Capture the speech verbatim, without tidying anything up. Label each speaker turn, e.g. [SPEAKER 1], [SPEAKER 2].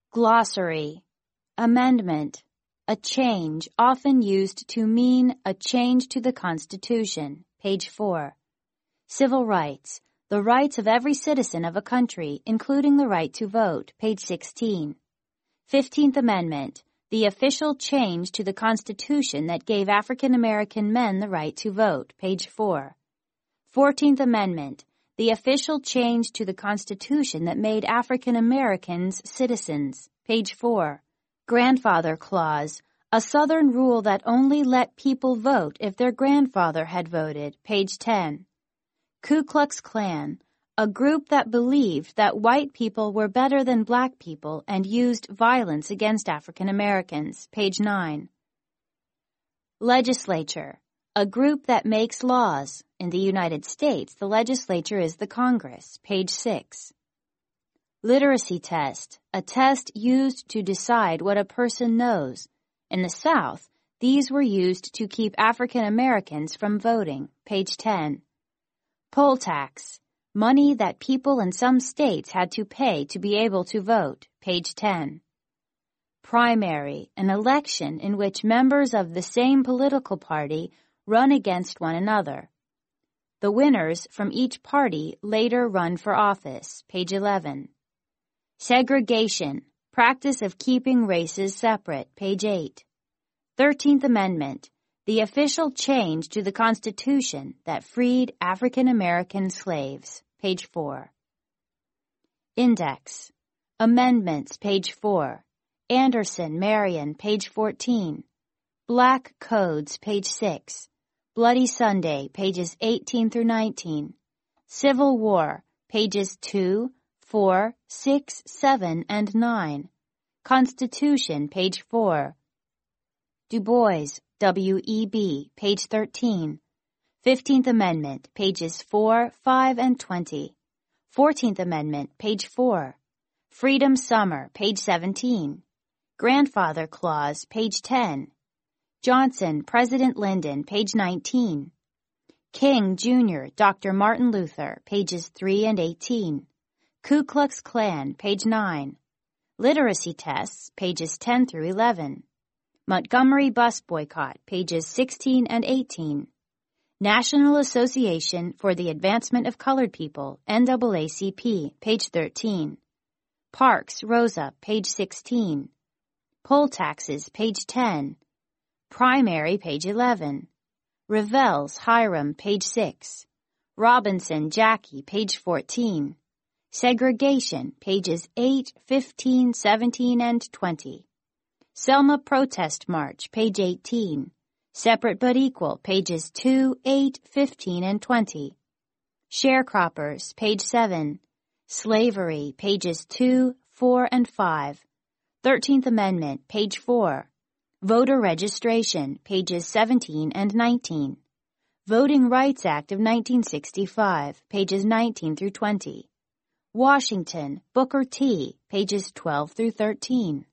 [SPEAKER 1] Glossary. Amendment. A change often used to mean a change to the Constitution. Page four. Civil rights. The rights of every citizen of a country, including the right to vote. Page sixteen. Fifteenth Amendment. The official change to the Constitution that gave African American men the right to vote. Page four. Fourteenth Amendment. The official change to the Constitution that made African Americans citizens. Page four. Grandfather Clause. A Southern rule that only let people vote if their grandfather had voted. Page ten. Ku Klux Klan. A group that believed that white people were better than black people and used violence against African Americans. Page nine. Legislature. A group that makes laws. In the United States, the legislature is the Congress. Page six. Literacy test. A test used to decide what a person knows. In the South, these were used to keep African Americans from voting. Page ten. Poll tax. Money that people in some states had to pay to be able to vote. Page ten. Primary. An election in which members of the same political party run against one another. The winners from each party later run for office. Page eleven. Segregation. Practice of keeping races separate. Page eight. Thirteenth Amendment. The official change to the Constitution that freed African American slaves. Page four. Index. Amendments. Page four. Anderson, Marion. Page fourteen. Black Codes. Page six. Bloody Sunday. Pages eighteen through nineteen. Civil War. Pages two, four, six, seven, and nine. Constitution. Page four. Du Bois, W E B, page thirteen. Fifteenth Amendment, pages four, five, and twenty. Fourteenth Amendment, page four. Freedom Summer, page seventeen. Grandfather Clause, page ten. Johnson, President Lyndon, page nineteen. King, Junior, Doctor Martin Luther, pages three and eighteen. Ku Klux Klan, page nine. Literacy tests, pages ten through eleven. Montgomery Bus Boycott, pages sixteen and eighteen. National Association for the Advancement of Colored People, N double A C P, page thirteen. Parks, Rosa, page sixteen. Poll taxes, page ten. Primary, page eleven. Revels, Hiram, page six. Robinson, Jackie, page fourteen. Segregation, pages eight, fifteen, seventeen, and twenty. Selma Protest March, page eighteen. Separate but Equal, pages two, eight, fifteen, and twenty. Sharecroppers, page seven. Slavery, pages two, four, and five. Thirteenth Amendment, page four. Voter registration, pages seventeen and nineteen. Voting Rights Act of nineteen sixty-five, pages nineteen through twenty. Washington, Booker T, pages twelve through thirteen.